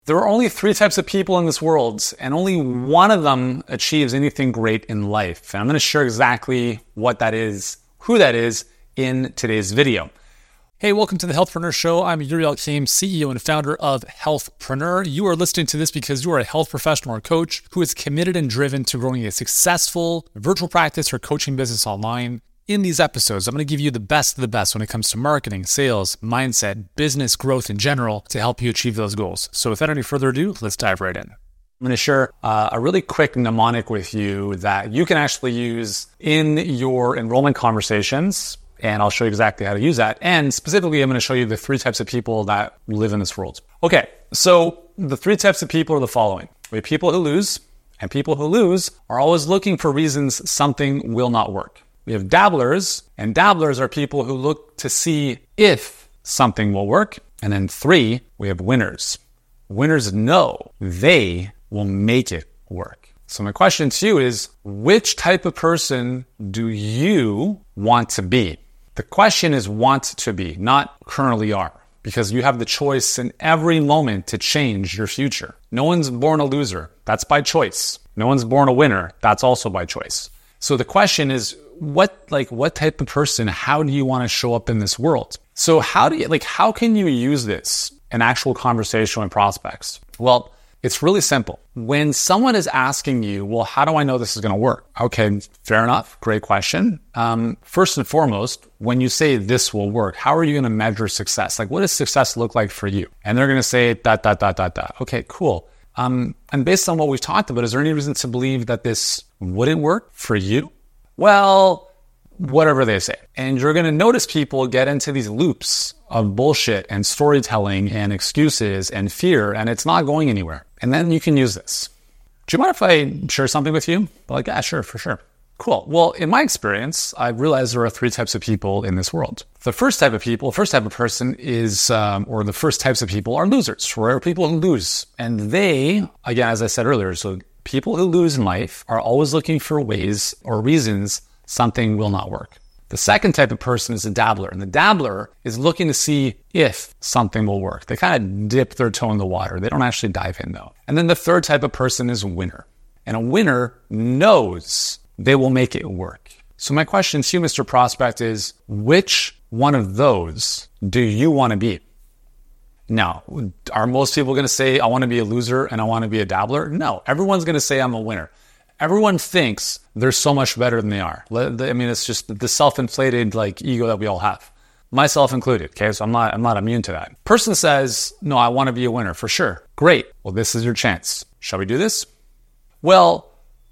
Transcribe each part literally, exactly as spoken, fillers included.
There are only three types of people in this world, and only one of them achieves anything great in life. And I'm going to share exactly what that is, who that is, in today's video. Hey, welcome to the Healthpreneur Show. I'm Yuri Elkaim, C E O and founder of Healthpreneur. You are listening to this because you are a health professional or coach who is committed and driven to growing a successful virtual practice or coaching business online. In these episodes, I'm going to give you the best of the best when it comes to marketing, sales, mindset, business growth in general to help you achieve those goals. So without any further ado, let's dive right in. I'm going to share uh, a really quick mnemonic with you that you can actually use in your enrollment conversations, and I'll show you exactly how to use that. And specifically, I'm going to show you the three types of people that live in this world. Okay, so the three types of people are the following. We have people who lose, and people who lose are always looking for reasons something will not work. We have dabblers, and dabblers are people who look to see if something will work. And then three, we have winners. Winners know they will make it work. So my question to you is, which type of person do you want to be? The question is want to be, not currently are, because you have the choice in every moment to change your future. No one's born a loser. That's by choice. No one's born a winner. That's also by choice. So the question is, what like what type of person, how do you want to show up in this world? So how do you like how can you use this in actual conversation with prospects? Well, it's really simple. When someone is asking you, well, how do I know this is going to work? Okay, fair enough. Great question. Um, first and foremost, when you say this will work, how are you going to measure success? Like, what does success look like for you? And they're going to say dot, dot, dot, dot, dot. Okay, cool. Um, and based on what we've talked about, is there any reason to believe that this wouldn't work for you? Well, whatever they say. And you're going to notice people get into these loops of bullshit and storytelling and excuses and fear, and it's not going anywhere. And then you can use this. Do you mind if I share something with you? Like, yeah, sure, for sure. Cool. Well, in my experience, I've realized there are three types of people in this world. The first type of people, first type of person is, um, or the first types of people are losers, or people who lose. And they, again, as I said earlier, so people who lose in life are always looking for ways or reasons something will not work. The second type of person is a dabbler, and the dabbler is looking to see if something will work. They kind of dip their toe in the water. They don't actually dive in though. And then the third type of person is a winner, and a winner knows they will make it work. So my question to you, Mister Prospect, is which one of those do you want to be? Now, are most people going to say, I want to be a loser and I want to be a dabbler? No, everyone's going to say I'm a winner. Everyone thinks they're so much better than they are. I mean, it's just the self-inflated like ego that we all have, myself included. Okay, so I'm not, I'm not immune to that. Person says, no, I want to be a winner for sure. Great. Well, this is your chance. Shall we do this? Well,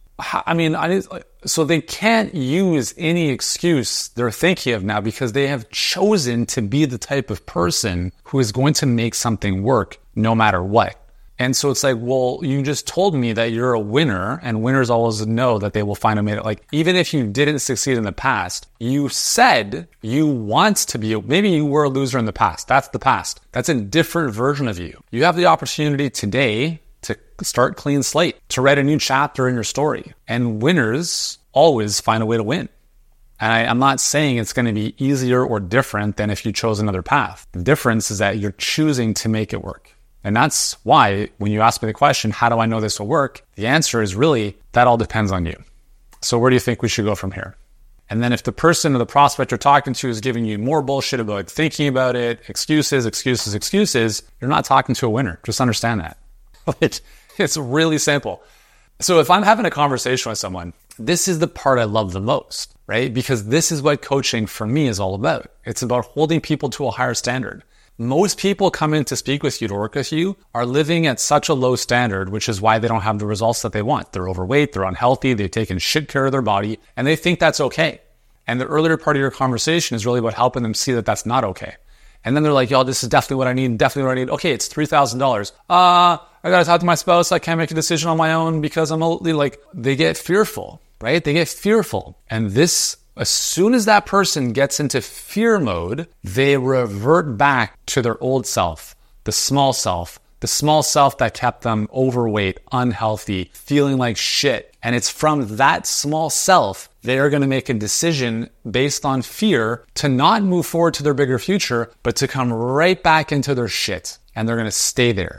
I mean, I, so they can't use any excuse they're thinking of now because they have chosen to be the type of person who is going to make something work no matter what. And so it's like, well, you just told me that you're a winner, and winners always know that they will find a way. Like, even if you didn't succeed in the past, you said you want to be, maybe you were a loser in the past. That's the past. That's a different version of you. You have the opportunity today to start clean slate, to write a new chapter in your story. And winners always find a way to win. And I, I'm not saying it's going to be easier or different than if you chose another path. The difference is that you're choosing to make it work. And that's why when you ask me the question, how do I know this will work? The answer is really, that all depends on you. So where do you think we should go from here? And then if the person or the prospect you're talking to is giving you more bullshit about thinking about it, excuses, excuses, excuses, you're not talking to a winner. Just understand that. Like, it's really simple. So if I'm having a conversation with someone, this is the part I love the most, right? Because this is what coaching for me is all about. It's about holding people to a higher standard. Most people come in to speak with you, to work with you, are living at such a low standard, which is why they don't have the results that they want. They're overweight, they're unhealthy, they've taken shit care of their body, and they think that's okay. And the earlier part of your conversation is really about helping them see that that's not okay. And then they're like, yo, this is definitely what I need, definitely what I need. Okay, it's three thousand dollars. Uh, I got to talk to my spouse. I can't make a decision on my own because I'm a, like, they get fearful, right? They get fearful. And this, as soon as that person gets into fear mode, they revert back to their old self, the small self, the small self that kept them overweight, unhealthy, feeling like shit. And it's from that small self, they are going to make a decision based on fear to not move forward to their bigger future, but to come right back into their shit. And they're going to stay there.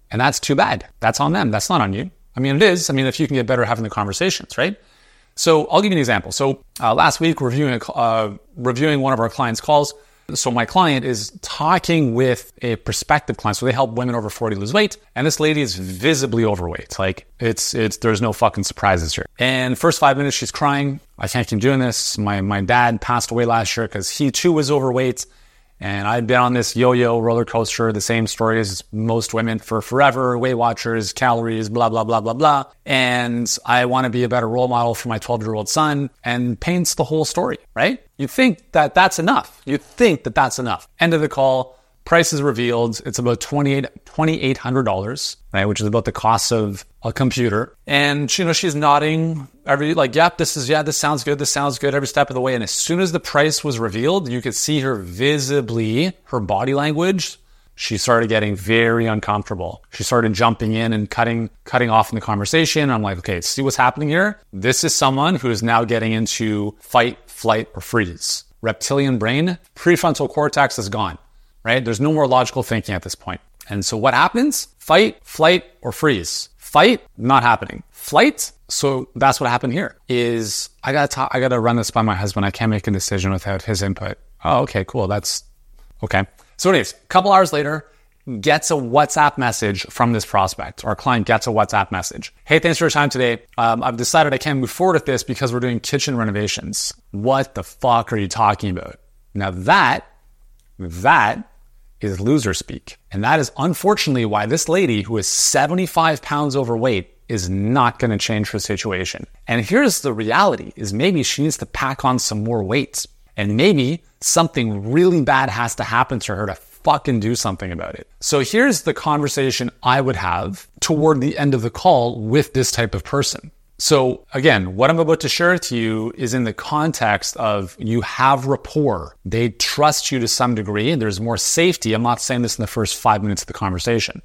And that's too bad. That's on them. That's not on you. I mean, it is. I mean, if you can get better at having the conversations, right? So I'll give you an example. So uh, last week, reviewing a, uh, reviewing one of our clients' calls. So my client is talking with a prospective client. So they help women over forty lose weight. And this lady is visibly overweight. Like it's, it's, there's no fucking surprises here. And first five minutes, she's crying. I can't keep doing this. My, my dad passed away last year because he too was overweight. And I've been on this yo-yo roller coaster, the same story as most women for forever, Weight Watchers, calories, blah, blah, blah, blah, blah. And I want to be a better role model for my twelve-year-old son, and paints the whole story, right? You think that that's enough. You think that that's enough. End of the call, price is revealed. It's about twenty-eight hundred dollars, right? Which is about the cost of a computer. And, you know, she's nodding every, like, yep, this is, yeah, this sounds good. This sounds good every step of the way. And as soon as the price was revealed, you could see her visibly, her body language, she started getting very uncomfortable. She started jumping in and cutting, cutting off in the conversation. I'm like, okay, see what's happening here? This is someone who is now getting into fight, flight, or freeze. Reptilian brain, prefrontal cortex is gone, right? There's no more logical thinking at this point. And so what happens? Fight, flight, or freeze. Fight, not happening. Flight, so that's what happened here, is I gotta talk, I gotta run this by my husband. I can't make a decision without his input. Oh, okay, cool. That's okay. So anyways, a couple hours later, gets a WhatsApp message from this prospect. Our client gets a WhatsApp message. Hey, thanks for your time today. Um, I've decided I can't move forward with this because we're doing kitchen renovations. What the fuck are you talking about? Now that, that is loser speak. And that is unfortunately why this lady who is seventy-five pounds overweight is not going to change her situation. And here's the reality is maybe she needs to pack on some more weight. And maybe something really bad has to happen to her to fucking do something about it. So here's the conversation I would have toward the end of the call with this type of person. So again, what I'm about to share with you is in the context of you have rapport. They trust you to some degree and there's more safety. I'm not saying this in the first five minutes of the conversation.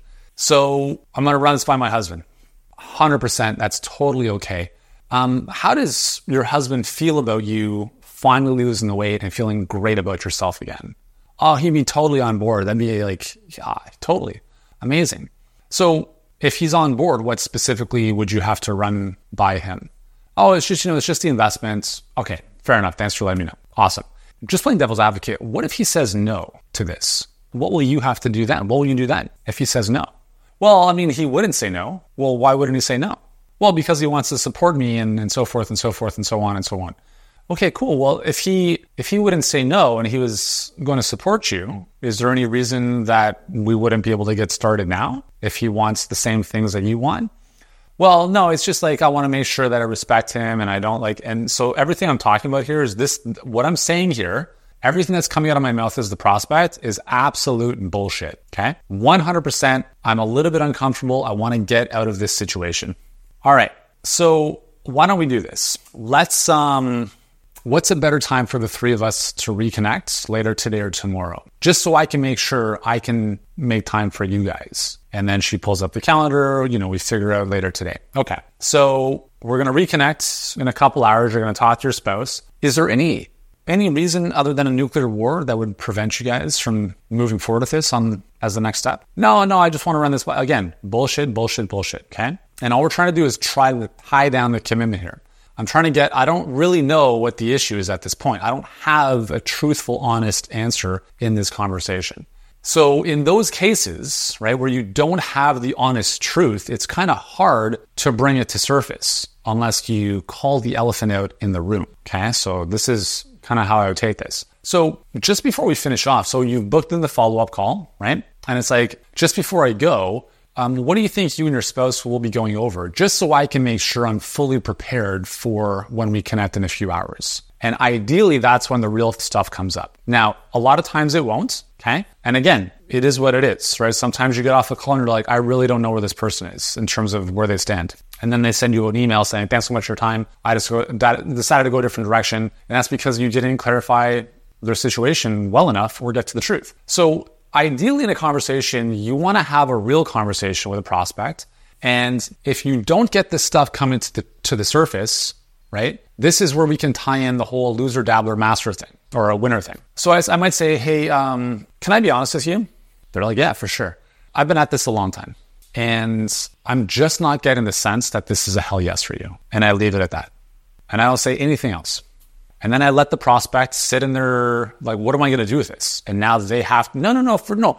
So I'm going to run this by my husband. one hundred percent. That's totally okay. Um, how does your husband feel about you finally losing the weight and feeling great about yourself again? Oh, he'd be totally on board. That'd be like, yeah, totally amazing. So if he's on board, what specifically would you have to run by him? Oh, it's just, you know, it's just the investments. Okay, fair enough. Thanks for letting me know. Awesome. Just playing devil's advocate. What if he says no to this? What will you have to do then? What will you do then if he says no? Well, I mean, he wouldn't say no. Well, why wouldn't he say no? Well, because he wants to support me and, and so forth and so forth and so on and so on. Okay, cool. Well, if he if he wouldn't say no and he was going to support you, is there any reason that we wouldn't be able to get started now if he wants the same things that you want? Well, no, it's just like I want to make sure that I respect him and I don't like, and so everything I'm talking about here is this, what I'm saying here, everything that's coming out of my mouth as the prospect is absolute bullshit, okay? one hundred percent, I'm a little bit uncomfortable. I want to get out of this situation. All right, so why don't we do this? Let's, um... what's a better time for the three of us to reconnect later today or tomorrow? Just so I can make sure I can make time for you guys. And then she pulls up the calendar, you know, we figure out later today. Okay, so we're going to reconnect in a couple hours. You're going to talk to your spouse. Is there any any reason other than a nuclear war that would prevent you guys from moving forward with this on as the next step? No, no, I just want to run this. Again, bullshit, bullshit, bullshit, okay? And all we're trying to do is try to tie down the commitment here. I'm trying to get, I don't really know what the issue is at this point. I don't have a truthful, honest answer in this conversation. So in those cases, right, where you don't have the honest truth, it's kind of hard to bring it to surface unless you call the elephant out in the room, okay? So this is kind of how I would take this. So just before we finish off, so you've booked in the follow-up call, right? And it's like, just before I go, Um, what do you think you and your spouse will be going over? Just so I can make sure I'm fully prepared for when we connect in a few hours. And ideally, that's when the real stuff comes up. Now, a lot of times it won't, okay? And again, it is what it is, right? Sometimes you get off the call and you're like, I really don't know where this person is in terms of where they stand. And then they send you an email saying, thanks so much for your time. I just decided to go a different direction. And that's because you didn't clarify their situation well enough or get to the truth. So ideally in a conversation, you want to have a real conversation with a prospect. And if you don't get this stuff coming to the, to the surface, right, this is where we can tie in the whole loser, dabbler, master thing or a winner thing. So I, I might say, hey, um, can I be honest with you? They're like, yeah, for sure. I've been at this a long time. And I'm just not getting the sense that this is a hell yes for you. And I leave it at that. And I don't say anything else. And then I let the prospect sit in their, like, what am I going to do with this? And now they have, no, no, no, for no.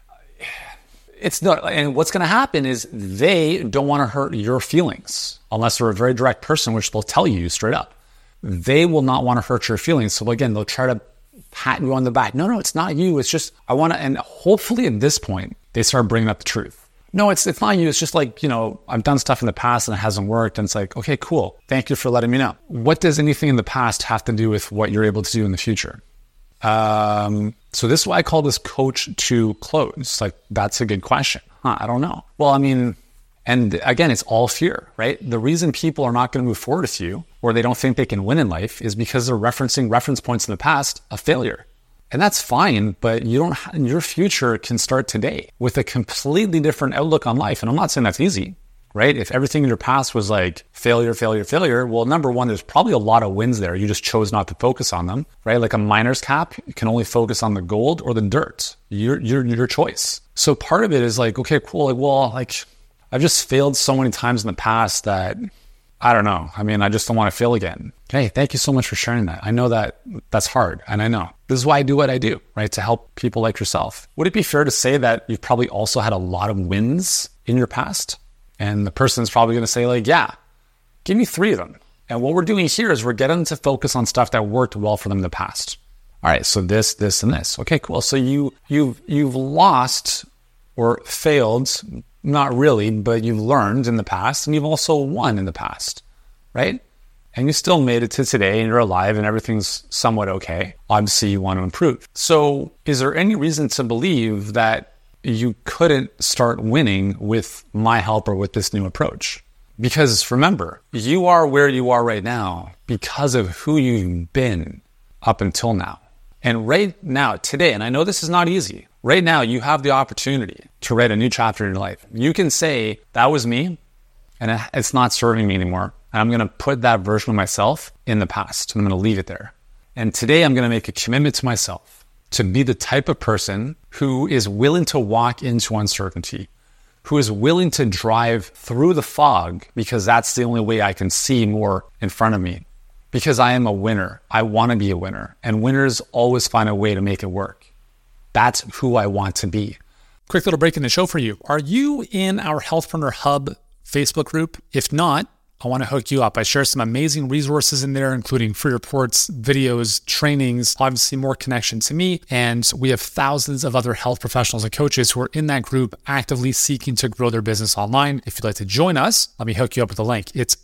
It's not, and what's going to happen is they don't want to hurt your feelings unless they're a very direct person, which they'll tell you straight up. They will not want to hurt your feelings. So again, they'll try to pat you on the back. No, no, it's not you. It's just, I want to, and hopefully at this point, they start bringing up the truth. No, it's it's not you. It's just like, you know, I've done stuff in the past and it hasn't worked. And it's like, okay, cool. Thank you for letting me know. What does anything in the past have to do with what you're able to do in the future? Um, so this is why I call this coach to close. Like, that's a good question. Huh, I don't know. Well, I mean, and again, it's all fear, right? The reason people are not going to move forward with you or they don't think they can win in life is because they're referencing reference points in the past of failure. And that's fine, but you don't. Your future can start today with a completely different outlook on life. And I'm not saying that's easy, right? If everything in your past was like failure, failure, failure, well, number one, there's probably a lot of wins there. You just chose not to focus on them, right? Like a miner's cap, you can only focus on the gold or the dirt. Your your your choice. So part of it is like, okay, cool. Like, well, like I've just failed so many times in the past that I don't know. I mean, I just don't want to fail again. Hey, thank you so much for sharing that. I know that that's hard, and I know. This is why I do what I do, right? To help people like yourself. Would it be fair to say that you've probably also had a lot of wins in your past? And the person's probably going to say like, yeah, give me three of them. And what we're doing here is we're getting to focus on stuff that worked well for them in the past. All right, so this, this, and this. Okay, cool. So you, you've, you've lost or failed, not really, but you've learned in the past, and you've also won in the past, right? And you still made it to today and you're alive and everything's somewhat okay. Obviously, you want to improve. So is there any reason to believe that you couldn't start winning with my help or with this new approach? Because remember, you are where you are right now because of who you've been up until now. And right now, today, and I know this is not easy, right now you have the opportunity to write a new chapter in your life. You can say, that was me and it's not serving me anymore. And I'm going to put that version of myself in the past and I'm going to leave it there. And today I'm going to make a commitment to myself to be the type of person who is willing to walk into uncertainty, who is willing to drive through the fog because that's the only way I can see more in front of me. Because I am a winner. I want to be a winner. And winners always find a way to make it work. That's who I want to be. Quick little break in the show for you. Are you in our Healthpreneur Hub Facebook group? If not, I want to hook you up. I share some amazing resources in there, including free reports, videos, trainings, obviously more connection to me. And we have thousands of other health professionals and coaches who are in that group actively seeking to grow their business online. If you'd like to join us, let me hook you up with a link. It's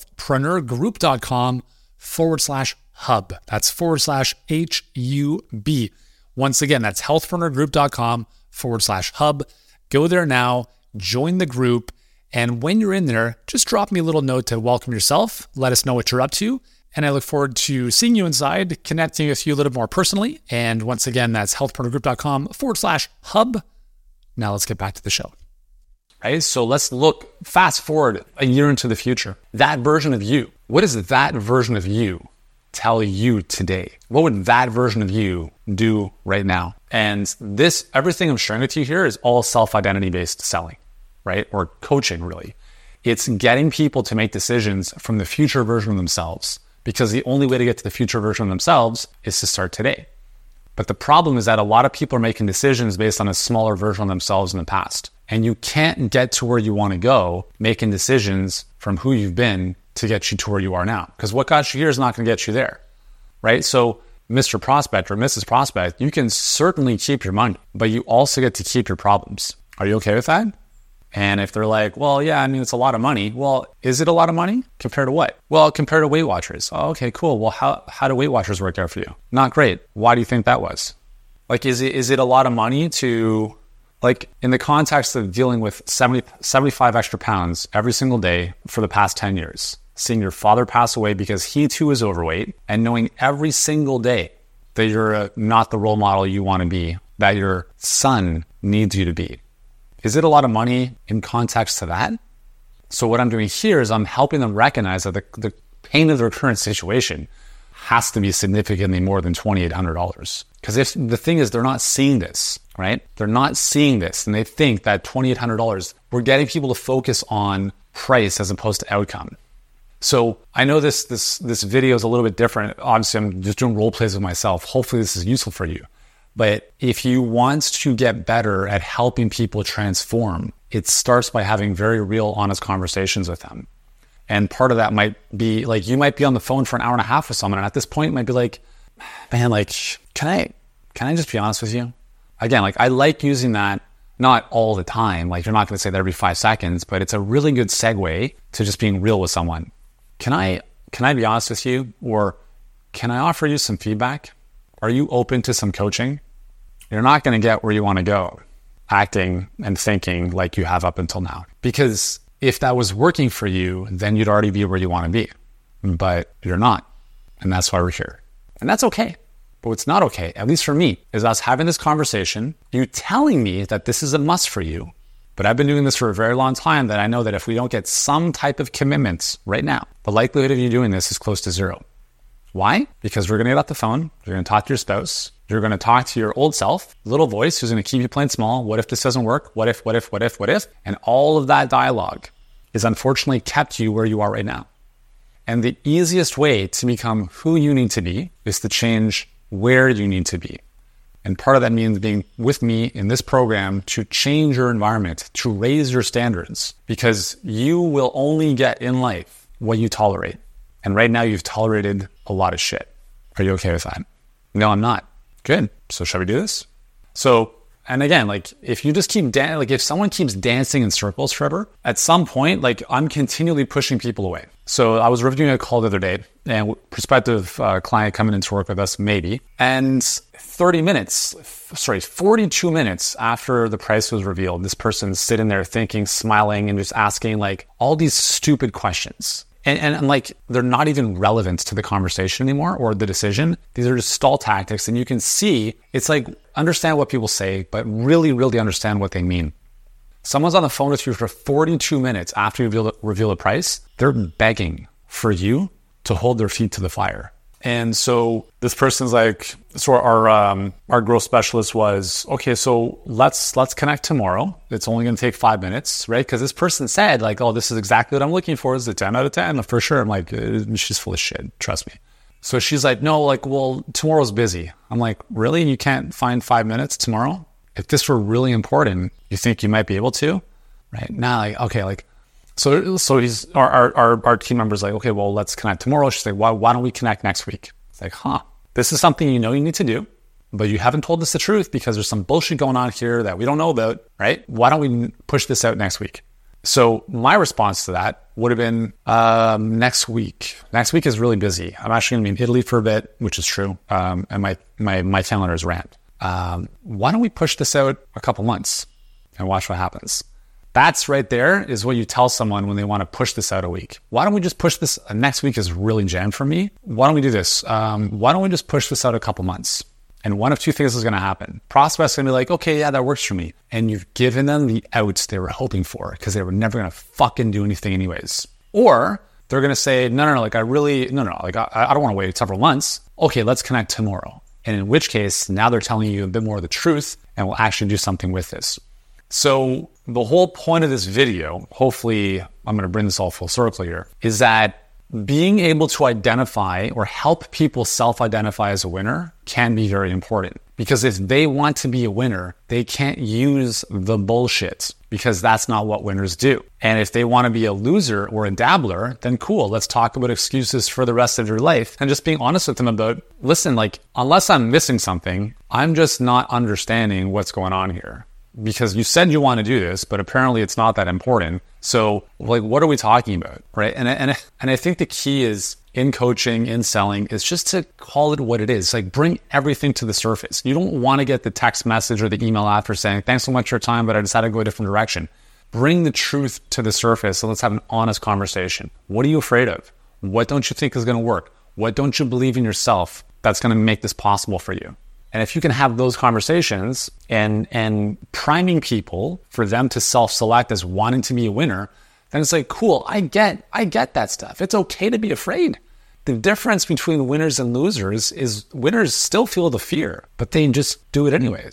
healthpreneurgroup.com forward slash hub. That's forward slash H U B. Once again, that's healthpreneurgroup.com forward slash hub. Go there now, join the group. And when you're in there, just drop me a little note to welcome yourself. Let us know what you're up to. And I look forward to seeing you inside, connecting with you a little more personally. And once again, that's healthpreneurgroup.com forward slash hub. Now let's get back to the show. Right? So let's look fast forward a year into the future. That version of you, what does that version of you tell you today? What would that version of you do right now? And this, everything I'm sharing with you here is all self-identity based selling. Right? Or coaching, really. It's getting people to make decisions from the future version of themselves, because the only way to get to the future version of themselves is to start today. But the problem is that a lot of people are making decisions based on a smaller version of themselves in the past. And you can't get to where you want to go making decisions from who you've been to get you to where you are now. Because what got you here is not going to get you there. Right? So Mister Prospect or Missus Prospect, you can certainly keep your money, but you also get to keep your problems. Are you okay with that? And if they're like, well, yeah, I mean, it's a lot of money. Well, is it a lot of money? Compared to what? Well, compared to Weight Watchers. Oh, okay, cool. Well, how, how do Weight Watchers work out for you? Not great. Why do you think that was? Like, is it is it a lot of money to, like, in the context of dealing with seventy, seventy-five extra pounds every single day for the past ten years, seeing your father pass away because he too is overweight, and knowing every single day that you're a, not the role model you want to be, that your son needs you to be. Is it a lot of money in context to that? So what I'm doing here is I'm helping them recognize that the, the pain of their current situation has to be significantly more than two thousand eight hundred dollars. Because if the thing is, they're not seeing this, right? They're not seeing this, and they think that twenty-eight hundred dollars, we're getting people to focus on price as opposed to outcome. So I know this this this video is a little bit different. Obviously, I'm just doing role plays with myself. Hopefully this is useful for you. But if you want to get better at helping people transform, it starts by having very real, honest conversations with them. And part of that might be like, you might be on the phone for an hour and a half with someone, and at this point it might be like, man, like, can I can I just be honest with you? Again, like, I like using that, not all the time. Like, you're not going to say that every five seconds, but it's a really good segue to just being real with someone. Can I can I be honest with you? Or can I offer you some feedback? Are you open to some coaching? You're not going to get where you want to go acting and thinking like you have up until now. Because if that was working for you, then you'd already be where you want to be. But you're not. And that's why we're here. And that's okay. But what's not okay, at least for me, is us having this conversation, you telling me that this is a must for you. But I've been doing this for a very long time, that I know that if we don't get some type of commitments right now, the likelihood of you doing this is close to zero. Why? Because we're going to get off the phone, you're going to talk to your spouse, you're going to talk to your old self, little voice who's going to keep you playing small. What if this doesn't work? What if, what if, what if, what if? And all of that dialogue is unfortunately kept you where you are right now. And the easiest way to become who you need to be is to change where you need to be. And part of that means being with me in this program to change your environment, to raise your standards, because you will only get in life what you tolerate. And right now you've tolerated a lot of shit. Are you okay with that? No, I'm not. Good. So shall we do this? So, and again, like, if you just keep dancing, like if someone keeps dancing in circles forever, at some point, like, I'm continually pushing people away. So I was reviewing a call the other day, and prospective uh, client coming in to work with us, maybe, and thirty minutes, sorry, forty-two minutes after the price was revealed, this person's sitting there thinking, smiling, and just asking like all these stupid questions. And, and, and like, they're not even relevant to the conversation anymore or the decision. These are just stall tactics. And you can see, it's like, understand what people say, but really, really understand what they mean. Someone's on the phone with you for forty-two minutes after you reveal, reveal a price. They're begging for you to hold their feet to the fire. And so this person's like, so our um, our growth specialist was, okay, so let's let's connect tomorrow. It's only going to take five minutes, right? Because this person said like, oh, this is exactly what I'm looking for. Is a ten out of ten for sure. I'm like, she's full of shit. Trust me. So she's like, no, like, well, tomorrow's busy. I'm like, really? You can't find five minutes tomorrow? If this were really important, you think you might be able to, right? Now, like, okay, like, so so he's our our our, our team member's like, okay, well, let's connect tomorrow. She's like, why why don't we connect next week? It's like, huh, this is something you know you need to do, but you haven't told us the truth because there's some bullshit going on here that we don't know about, right? Why don't we push this out next week? So my response to that would have been um, next week. Next week is really busy. I'm actually going to be in Italy for a bit, which is true, um, and my my my calendar is rammed. Um, why don't we push this out a couple months and watch what happens? That's right there is what you tell someone when they want to push this out a week. Why don't we just push this? Uh, next week is really jammed for me. Why don't we do this? Um, why don't we just push this out a couple months? And one of two things is going to happen. Prospect's going to be like, okay, yeah, that works for me. And you've given them the outs they were hoping for because they were never going to fucking do anything anyways. Or they're going to say, no, no, no, like I really, no, no, like I, I don't want to wait several months. Okay, let's connect tomorrow. And in which case, now they're telling you a bit more of the truth and will actually do something with this. So the whole point of this video, hopefully I'm going to bring this all full circle here, is that being able to identify or help people self-identify as a winner can be very important. Because if they want to be a winner, they can't use the bullshit because that's not what winners do. And if they want to be a loser or a dabbler, then cool, let's talk about excuses for the rest of your life and just being honest with them about, listen, like, unless I'm missing something, I'm just not understanding what's going on here. Because you said you want to do this, but apparently it's not that important. So, like, what are we talking about, right? And and and I think the key is in coaching, in selling, is just to call it what it is. Like, bring everything to the surface. You don't want to get the text message or the email after saying, thanks so much for your time, but I decided to go a different direction. Bring the truth to the surface and let's have an honest conversation. What are you afraid of? What don't you think is going to work? What don't you believe in yourself that's going to make this possible for you? And if you can have those conversations and and priming people for them to self-select as wanting to be a winner, then it's like, cool, I get I get that stuff. It's okay to be afraid. The difference between winners and losers is winners still feel the fear, but they just do it anyways.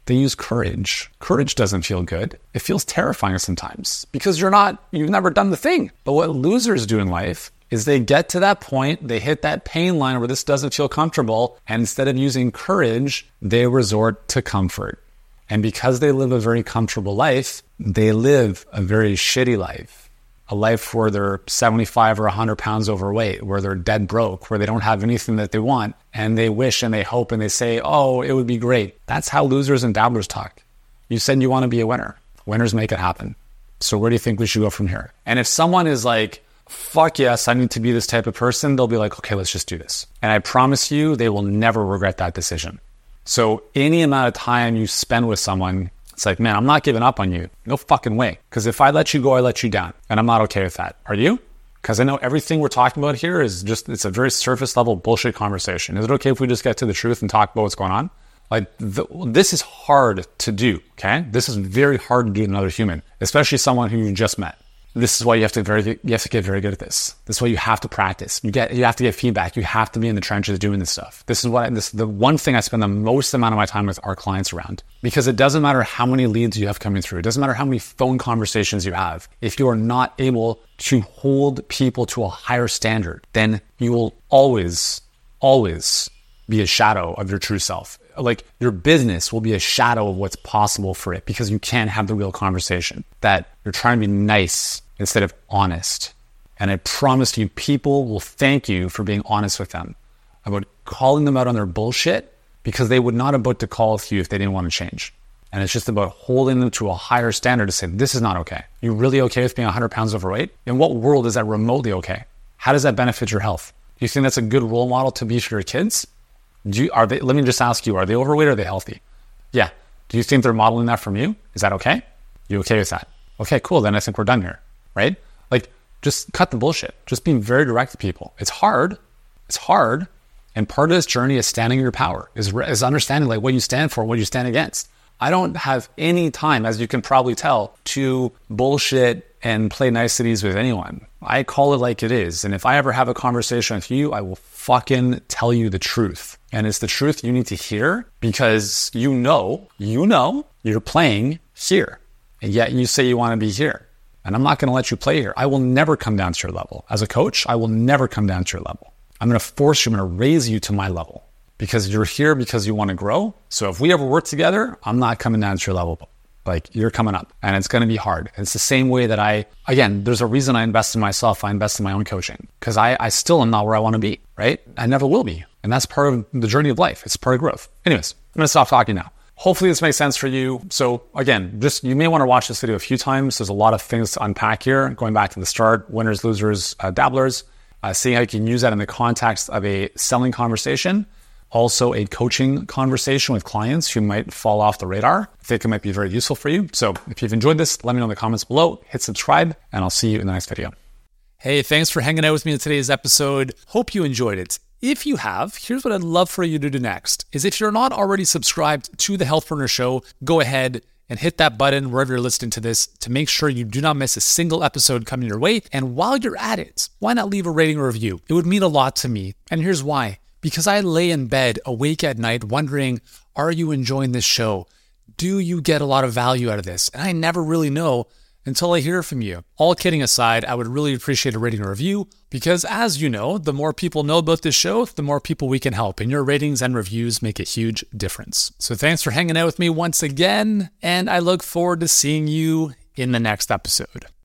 They use courage. Courage doesn't feel good. It feels terrifying sometimes because you're not, you've never done the thing. But what losers do in life is they get to that point, they hit that pain line where this doesn't feel comfortable, and instead of using courage, they resort to comfort. And because they live a very comfortable life, they live a very shitty life. A life where they're seventy-five or one hundred pounds overweight, where they're dead broke, where they don't have anything that they want, and they wish and they hope and they say, oh, it would be great. That's how losers and dabblers talk. You said you want to be a winner. Winners make it happen. So where do you think we should go from here? And if someone is like, fuck yes, I need to be this type of person, they'll be like, okay, let's just do this. And I promise you, they will never regret that decision. So any amount of time you spend with someone, it's like, man, I'm not giving up on you. No fucking way. Because if I let you go, I let you down. And I'm not okay with that. Are you? Because I know everything we're talking about here is just, it's a very surface level bullshit conversation. Is it okay if we just get to the truth and talk about what's going on? Like, the, this is hard to do, okay? This is very hard to do to another human, especially someone who you just met. This is why you have to very you have to get very good at this. This is why you have to practice. You get you have to get feedback. You have to be in the trenches doing this stuff. This is what I, this the one thing I spend the most amount of my time with our clients around, because it doesn't matter how many leads you have coming through. It doesn't matter how many phone conversations you have. If you are not able to hold people to a higher standard, then you will always, always be a shadow of your true self. Like, your business will be a shadow of what's possible for it because you can't have the real conversation, that you're trying to be nice instead of honest. And I promise you, people will thank you for being honest with them about calling them out on their bullshit, because they would not have booked a call with you if they didn't want to change. And it's just about holding them to a higher standard to say, this is not okay. You're really okay with being one hundred pounds overweight? In what world is that remotely okay? How does that benefit your health? Do you think that's a good role model to be for your kids? Do you, are they, let me just ask you, are they overweight or are they healthy? Yeah. Do you think they're modeling that from you? Is that okay? You okay with that? Okay, cool. Then I think we're done here, right? Like, just cut the bullshit. Just being very direct to people. It's hard. It's hard. And part of this journey is standing in your power, is, is understanding like what you stand for, what you stand against. I don't have any time, as you can probably tell, to bullshit and play niceties with anyone. I call it like it is. And if I ever have a conversation with you, I will fucking tell you the truth. And it's the truth you need to hear, because you know, you know, you're playing here. And yet you say you want to be here. And I'm not going to let you play here. I will never come down to your level. As a coach, I will never come down to your level. I'm going to force you, I'm going to raise you to my level, because you're here because you want to grow. So if we ever work together, I'm not coming down to your level. Like, you're coming up, and it's going to be hard. It's the same way that I, again, there's a reason I invest in myself. I invest in my own coaching, because I, I still am not where I want to be, right? I never will be. And that's part of the journey of life. It's part of growth. Anyways, I'm going to stop talking now. Hopefully this makes sense for you. So again, just, you may want to watch this video a few times. There's a lot of things to unpack here. Going back to the start, winners, losers, uh, dabblers, uh, seeing how you can use that in the context of a selling conversation. Also a coaching conversation with clients who might fall off the radar. I think it might be very useful for you. So if you've enjoyed this, let me know in the comments below, hit subscribe, and I'll see you in the next video. Hey, thanks for hanging out with me in today's episode. Hope you enjoyed it. If you have, here's what I'd love for you to do next, is if you're not already subscribed to the Healthpreneur Show, go ahead and hit that button wherever you're listening to this to make sure you do not miss a single episode coming your way. And while you're at it, why not leave a rating or review? It would mean a lot to me. And here's why. Because I lay in bed awake at night wondering, are you enjoying this show? Do you get a lot of value out of this? And I never really know until I hear from you. All kidding aside, I would really appreciate a rating or review, because as you know, the more people know about this show, the more people we can help. And your ratings and reviews make a huge difference. So thanks for hanging out with me once again, and I look forward to seeing you in the next episode.